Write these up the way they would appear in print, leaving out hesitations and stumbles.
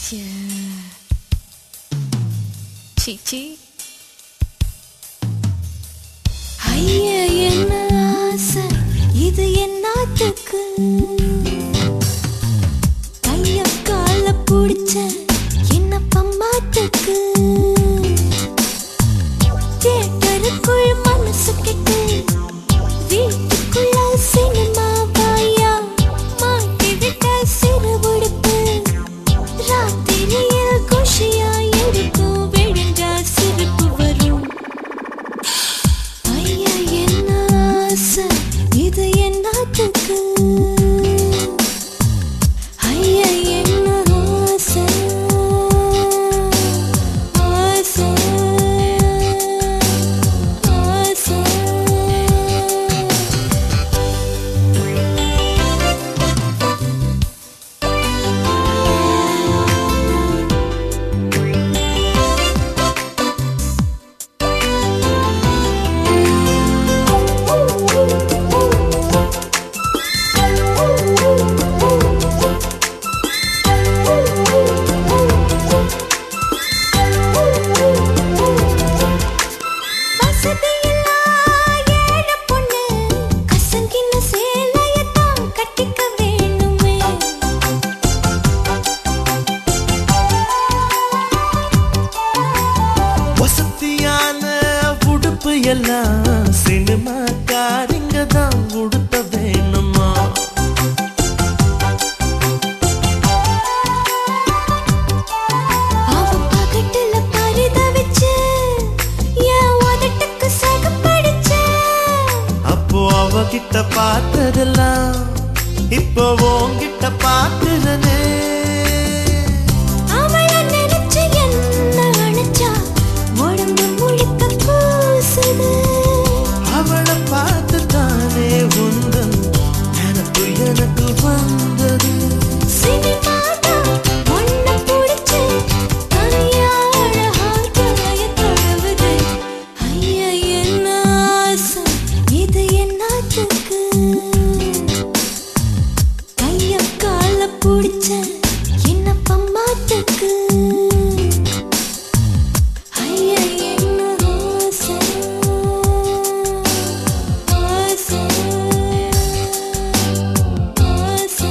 சீச்சி ஐயா என்ன ஆசை இது என்னத்துக்கு கைய கால புடிச்ச என்ன பம்மாத்துக்கு தேட்டருக்குள் மனசு கெட்டு வீட்டுக்குள்ள சினிமா வாயா மாட்டி விட்ட சிறு உடுப்பு ராத்திரியில் குஷியா இருக்கும் விழுந்தா சிரிப்பு வரும் ஐயா என்ன ஆசை இது என்னத்துக்கு ஐயா என்ன ஆசை ஆசை ஆசை எல்லாம் சினிமா காரிங்க தான் உடுத்த வேணுமா அவன் பக்கத்துல பரித வச்சு என் உதட்டுக்கு சகப்படிச்ச அப்போ அவகிட்ட பார்த்ததெல்லாம் இப்போ உன்கிட்ட பார்க்கிறனே அவளை நினைச்சு என்ன அணைச்சா உடம்பு முழுக்க பூசுது அவளை பார்த்து தானே உந்தன் எனக்கு எனக்கு வந்தது சினிமாதான் ஒன்ன பிடிச்சு தனியா அழகா தலைய தழுவுது ஐயா என்ன ஆசை இது என்னத்துக்கு கைய கால புடிச்ச என்ன பம்மாத்துக்கு ஐயா என்ன ஆசை ஆசை ஆசை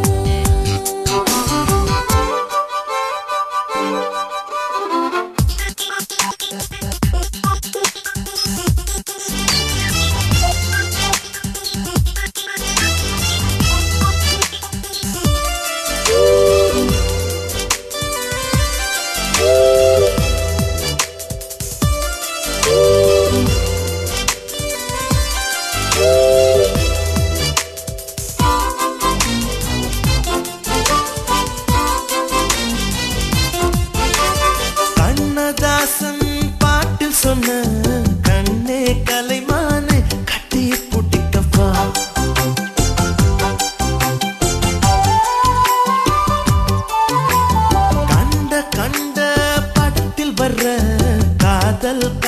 கண்ணதாசன் பாட்டில் சொன்ன கண்ணே கலைமானே கட்டி புட்டிக்கப்பா கண்ட கண்ட படத்தில் வர்ற காதல்